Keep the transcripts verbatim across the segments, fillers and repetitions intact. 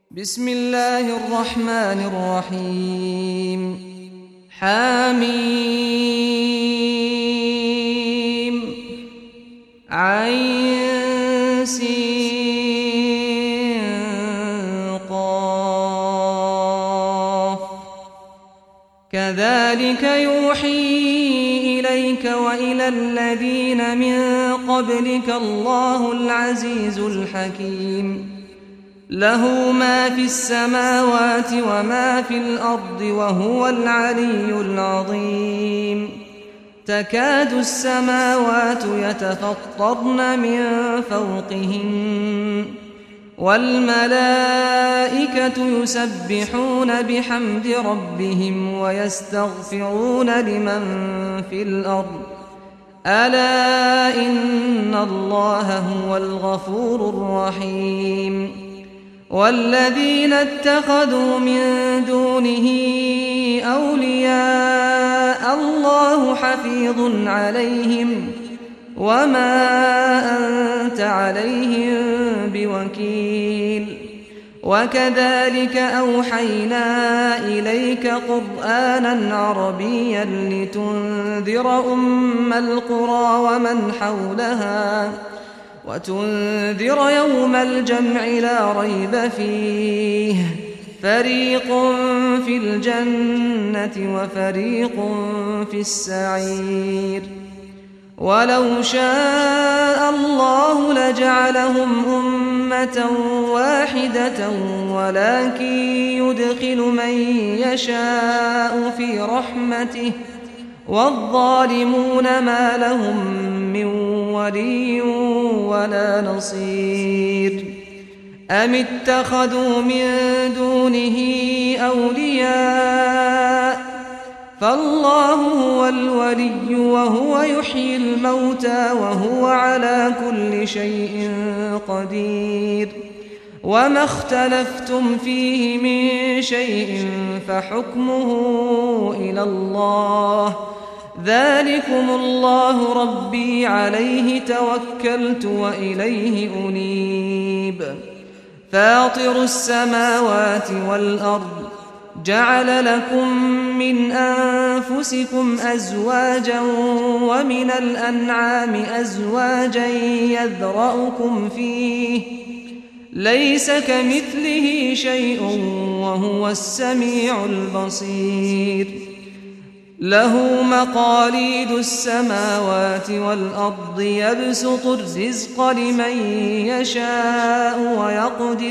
بسم الله الرحمن الرحيم حميم عين سين قاف كذلك يوحي إليك وإلى الذين من قبلك الله العزيز الحكيم له ما في السماوات وما في الأرض وهو العلي العظيم تكاد السماوات يتفطرن من فوقهن والملائكة يسبحون بحمد ربهم ويستغفرون لمن في الأرض ألا إن الله هو الغفور الرحيم والذين اتخذوا من دونه أولياء الله حفيظ عليهم وما أنت عليهم بوكيل وكذلك أوحينا إليك قرآنا عربيا لتنذر أم القرى ومن حولها وتنذر يوم الجمع لا ريب فيه فريق في الجنة وفريق في السعير ولو شاء الله لجعلهم أمة واحدة ولكن يدخل من يشاء في رحمته والظالمون ما لهم من ولي ولا نصير أم اتخذوا من دونه أولياء فالله هو الولي وهو يحيي الموتى وهو على كل شيء قدير وما اختلفتم فيه من شيء فحكمه إلى الله ذلكم الله ربي عليه توكلت وإليه أنيب فاطر السماوات والأرض جعل لكم من أنفسكم أزواجا ومن الأنعام أزواجا يذرأكم فيه ليس كمثله شيء وهو السميع البصير له مقاليد السماوات والأرض يبسط الرزق لمن يشاء ويقدر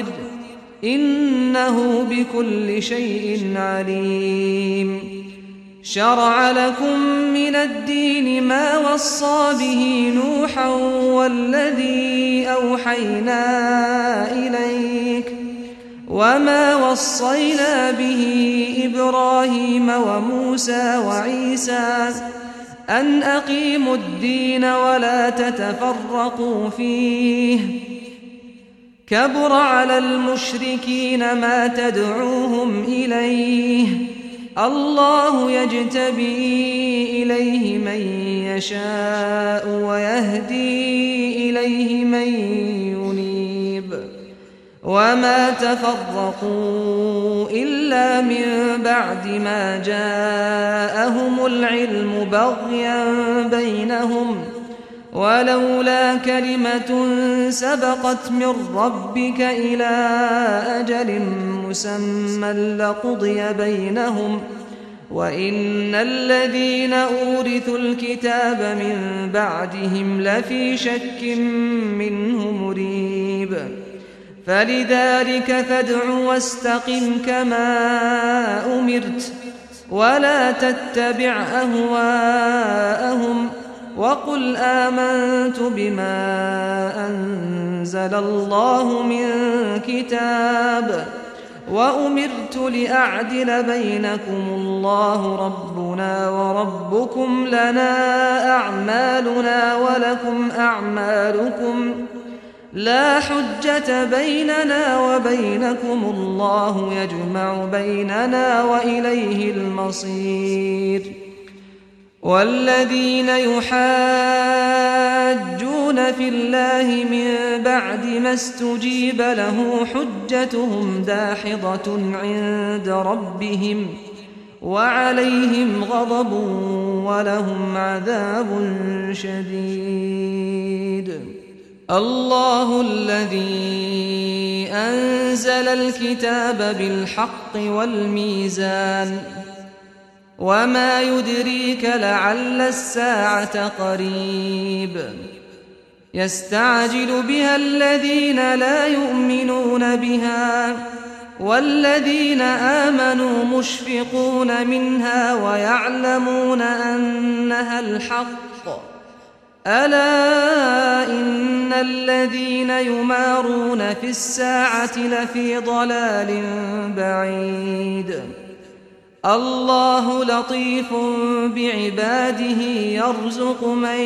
إنه بكل شيء عليم شرع لكم من الدين ما وصى به نوحا والذي أوحينا إليك وما وصينا به إبراهيم وموسى وعيسى أن أقيموا الدين ولا تتفرقوا فيه كبر على المشركين ما تدعوهم إليه الله يجتبي إليه من يشاء ويهدي إليه من ينيب وما تفرقوا إلا من بعد ما جاءهم العلم بغيا بينهم ولولا كلمة سبقت من ربك إلى أجل مسمى لقضي بينهم وإن الذين أورثوا الكتاب من بعدهم لفي شك منه مريب فلذلك فادع واستقم كما أمرت ولا تتبع أهواءهم وقل آمنت بما أنزل الله من كتاب وأمرت لأعدل بينكم الله ربنا وربكم لنا أعمالنا ولكم أعمالكم لا حجة بيننا وبينكم الله يجمع بيننا وإليه المصير والذين يحاجون في الله من بعد ما استجيب له حجتهم داحضة عند ربهم وعليهم غضب ولهم عذاب شديد. الله الذي أنزل الكتاب بالحق والميزان وما يدريك لعل الساعة قريب يستعجل بها الذين لا يؤمنون بها والذين آمنوا مشفقون منها ويعلمون أنها الحق ألا إن الذين يمارون في الساعة لفي ضلال بعيد. الله لطيف بعباده يرزق من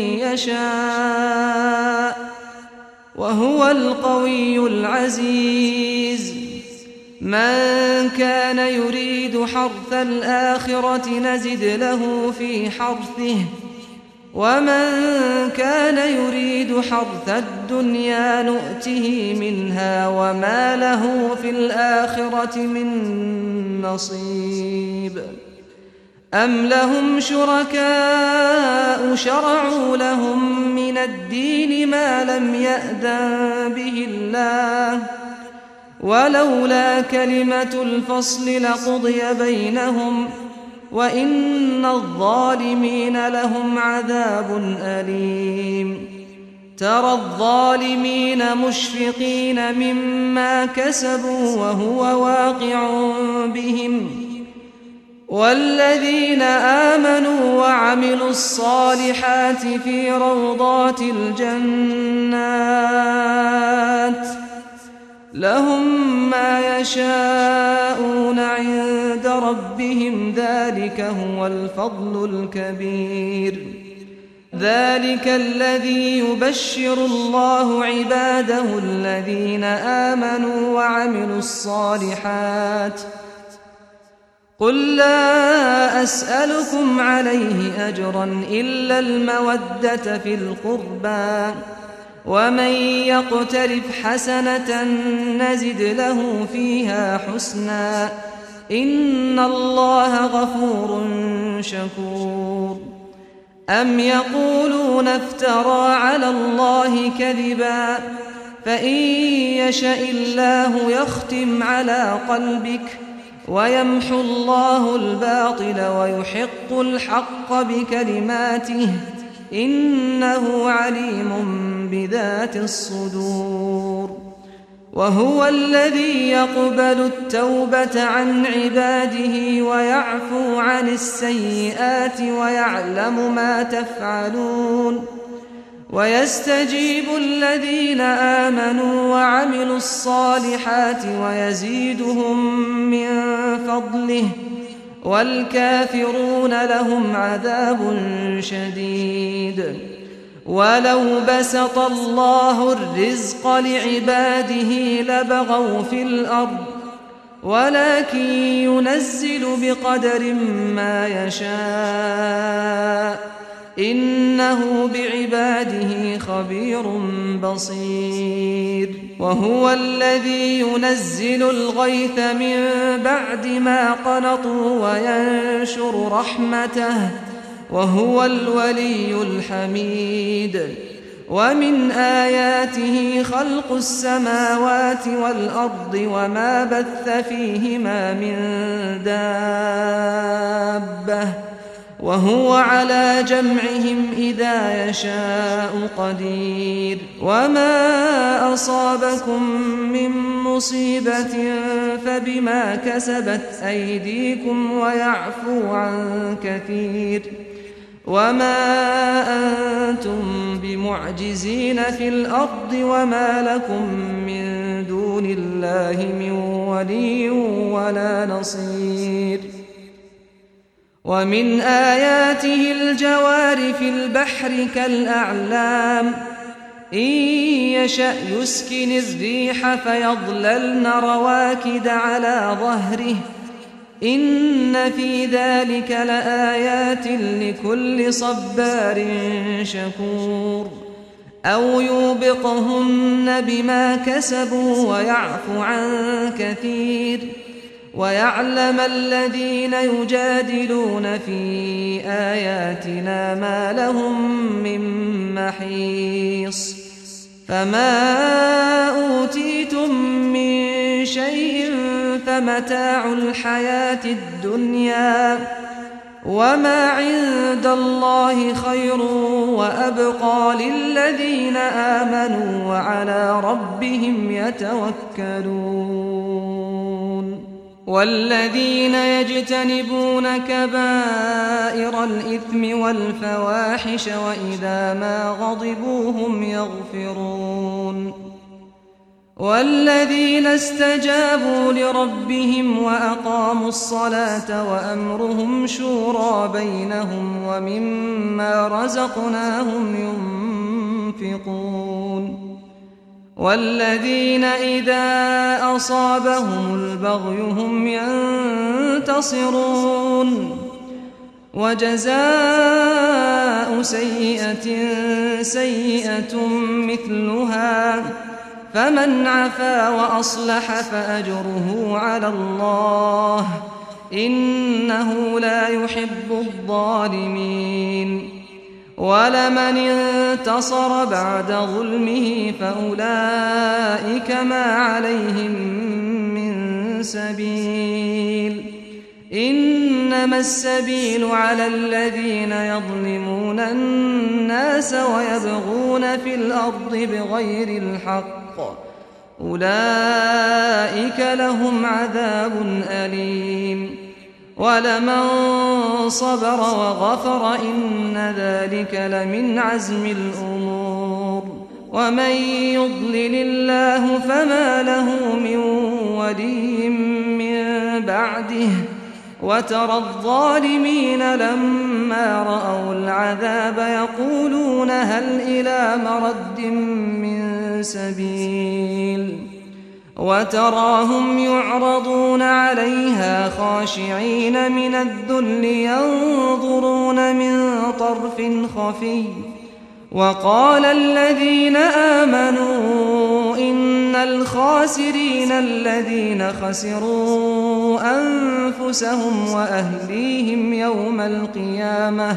يشاء وهو القوي العزيز. من كان يريد حرث الآخرة نزد له في حرثه ومن كان يريد حرث الدنيا نؤته منها وما له في الآخرة من نصيب. أم لهم شركاء شرعوا لهم من الدين ما لم يأذن به الله ولولا كلمة الفصل لقضي بينهم وإن الظالمين لهم عذاب أليم. ترى الظالمين مشفقين مما كسبوا وهو واقع بهم والذين آمنوا وعملوا الصالحات في روضات الجنات لهم ما يشاءون عند ربهم ذلك هو الفضل الكبير. ذلك الذي يبشر الله عباده الذين آمنوا وعملوا الصالحات. قل لا أسألكم عليه أجرا إلا المودة في القربى ومن يقترف حسنة نزد له فيها حسنا إن الله غفور شكور. أم يقولون افترى على الله كذبا فإن يشأ الله يختم على قلبك ويمحو الله الباطل ويحق الحق بكلماته إنه عليم بذات الصدور. وهو الذي يقبل التوبة عن عباده ويعفو عن السيئات ويعلم ما تفعلون ويستجيب الذين آمنوا وعملوا الصالحات ويزيدهم من فضله والكافرون لهم عذاب شديد. ولو بسط الله الرزق لعباده لبغوا في الأرض ولكن ينزل بقدر ما يشاء إنه بعباده خبير بصير. وهو الذي ينزل الغيث من بعد ما قنطوا وينشر رحمته وهو الولي الحميد. ومن آياته خلق السماوات والأرض وما بث فيهما من دابة وهو على جمعهم إذا يشاء قدير. وما أصابكم من مصيبة فبما كسبت أيديكم ويعفو عن كثير. وما أنتم بمعجزين في الأرض وما لكم من دون الله من ولي ولا نصير. ومن آياته الجوار في البحر كالأعلام إن يشأ يسكن الريح فيظللن رواكد على ظهره إن في ذلك لآيات لكل صبار شكور أو يوبقهن بما كسبوا ويعفو عن كثير ويعلم الذين يجادلون في آياتنا ما لهم من محيص فما أوتيتم من شيء فمتاع الحياة الدنيا وما عند الله خير وأبقى للذين آمنوا وعلى ربهم يتوكلون والذين يجتنبون كبائر الإثم والفواحش وإذا ما غضبوا هم يغفرون والذين استجابوا لربهم وأقاموا الصلاة وأمرهم شورى بينهم ومما رزقناهم ينفقون والذين إذا أصابهم البغي هم ينتصرون وجزاء سيئة سيئة مثلها فمن عفا وأصلح فأجره على الله إنه لا يحب الظالمين ولمن انتصر بعد ظلمه فأولئك ما عليهم من سبيل إنما السبيل على الذين يظلمون الناس ويبغون في الأرض بغير الحق أولئك لهم عذاب أليم ولمن صبر وغفر إن ذلك لمن عزم الأمور ومن يضلل الله فما له من ولي من بعده وترى الظالمين لما رأوا العذاب يقولون هل إلى مرد من سبيل وتراهم يعرضون عليها خاشعين من الذل ينظرون من طرف خفي وقال الذين آمنوا إن الخاسرين الذين خسروا أنفسهم وأهليهم يوم القيامة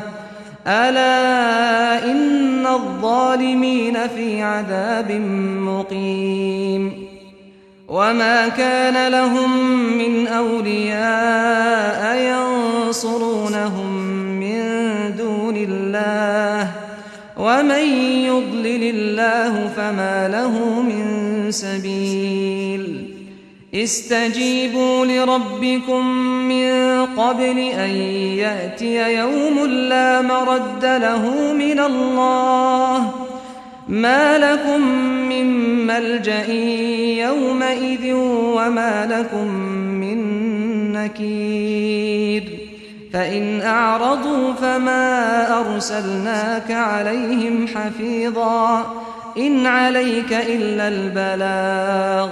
ألا إن الظالمين في عذاب مقيم وما كان لهم من أولياء ينصرونهم من دون الله ومن يضلل الله فما له من سبيل استجيبوا لربكم من قبل أن يأتي يوم لا مرد له من الله ما لكم من ملجأ يومئذ وما لكم من نكير فإن أعرضوا فما أرسلناك عليهم حفيظا إن عليك إلا البلاغ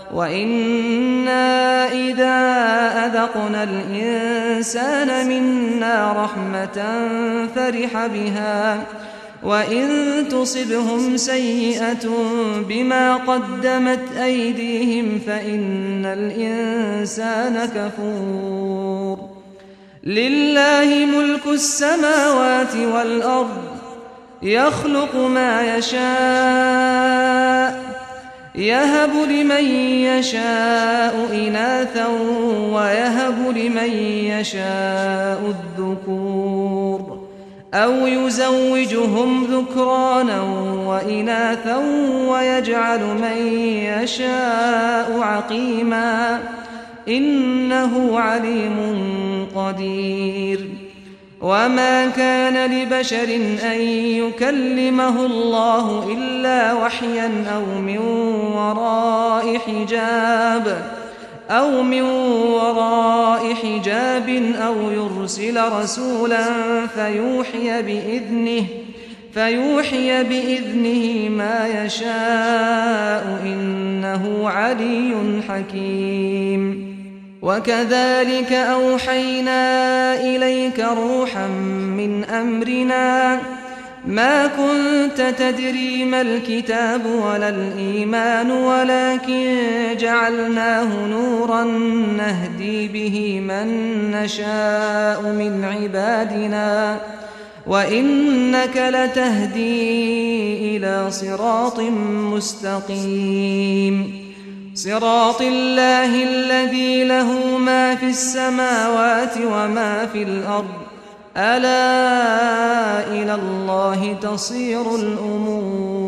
وإنا إذا أذقنا الإنسان منا رحمة فرح بها وإن تصبهم سيئة بما قدمت أيديهم فإن الإنسان كفور لله ملك السماوات والأرض يخلق ما يشاء يهب لمن يشاء إناثا ويهب لمن يشاء الذكور أو يزوجهم ذكرانا وإناثا ويجعل من يشاء عقيما إنه عليم قدير وما كان لبشر أن يكلمه الله إلا وحيا أو من وراء حجاب أو من وراء حجاب أو يرسل رسولا فيوحي بإذنه فيوحي بإذنه ما يشاء إنه علي حكيم وكذلك أوحينا إليك روحا من أمرنا ما كنت تدري ما الكتاب ولا الإيمان ولكن جعلناه نورا نهدي به من نشاء من عبادنا وإنك لتهدي إلى صراط مستقيم صراط الله الذي له ما في السماوات وما في الأرض ألا إلى الله تصير الأمور